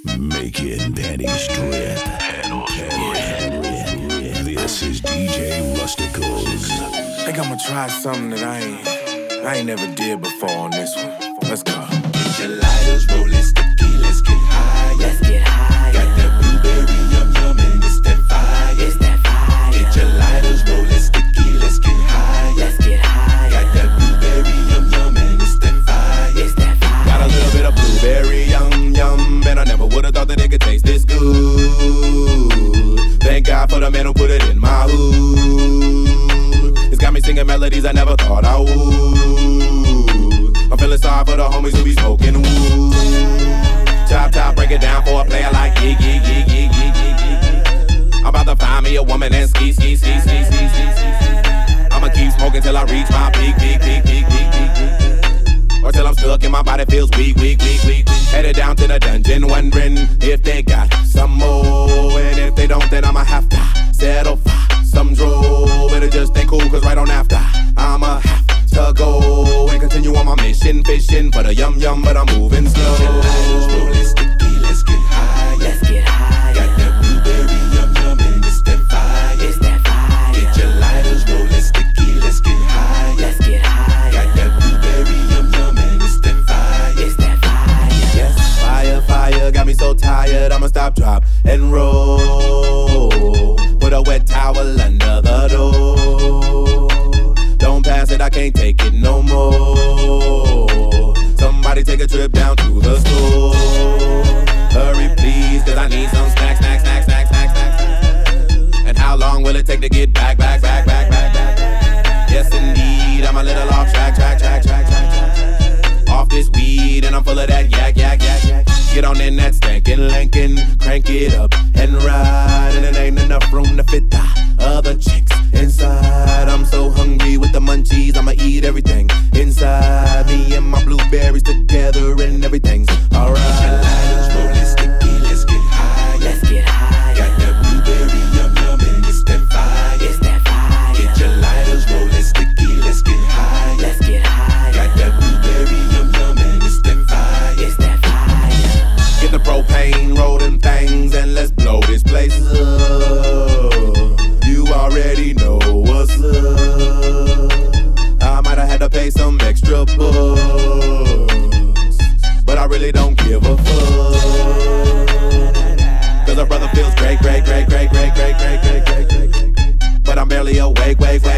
Making pennies drip. This is DJ Rusticals. Think I'ma try something that I ain't never did before on this one. Let's go. Get your lighters rolling sticky, let's get high. Let's get high. Got that blueberry yum yum and it's that fire. It's that fire. Get your lighters rolling sticky, let's get high. Let's get high. Got that blueberry yum yum and it's that fire. It's that fire. Got a little bit of blueberry yum yum, and I never would've thought that it could taste this good. Thank God for the man who put it in my hood. It's got me singing melodies I never thought I would. I'm feeling sorry for the homies who be smoking wood. Top, break it down for a player like yeah. I'm about to find me a woman and ski. I'ma keep smoking till I reach my peak. Or till I'm stuck and my body feels weak. Headed down to the dungeon, wondering if they got some more. And if they don't, then I'ma have to settle for some draw. But it just ain't cool, cause right on after I'ma have to go and continue on my mission, fishing for the yum yum, but I'm moving slow. Get your lighters rolling sticky, let's get high. Let's get high. Got that blueberry yum yum and it's that fire. It's that fire. Get your lighters rolling sticky, let's get high. Let's get high. Got that blueberry yum yum and it's that fire. It's that fire. Yes, fire, got me so tired, I'ma stop, drop, and roll. Put a wet towel under the door. Don't pass it, I can't take it no more. Somebody take a trip down to the store. Hurry please, cause I need some snacks. And how long will it take to get back? Yes indeed, I'm a little off track. Off this weed and I'm full of that yak. Get on in that stankin' Lincoln, crank it up and ride. And it ain't enough room to fit the other chicks inside. I'm so hungry with the munchies, I'ma eat everything inside. Me and my blueberries together and everything's alright. Get your lighters rolling sticky, let's get high. Let's get high. Got that blueberry yum yum and it's that fire. It's that fire. Get your lighters rolling sticky, let's get high. Let's get high. Got that blueberry yum yum and it's that fire. It's that fire. Get the propane, roll them things, and let's blow this place up. You already know what's up. I might have had to pay some extra bucks, but I really don't give a fuck. Cause a brother feels great. But I'm barely awake.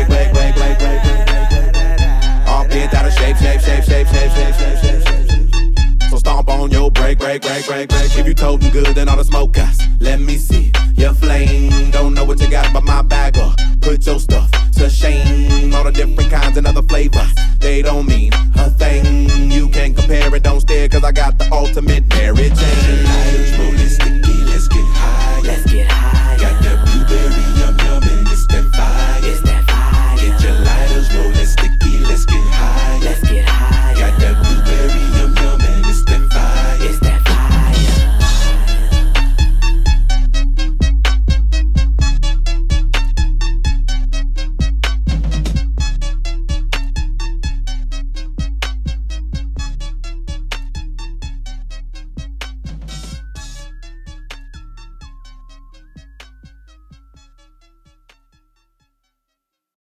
All bent out of shape. So stomp on your break. If you toting good, then all the smoke guys, let me see your flame. Don't know what you got, but my bag up. Put your stuff to shame. All the different kinds and other flavors, they don't mean a thing. You can't compare it, don't stare, cause I got the ultimate Mary Jane. Lighters rolling sticky.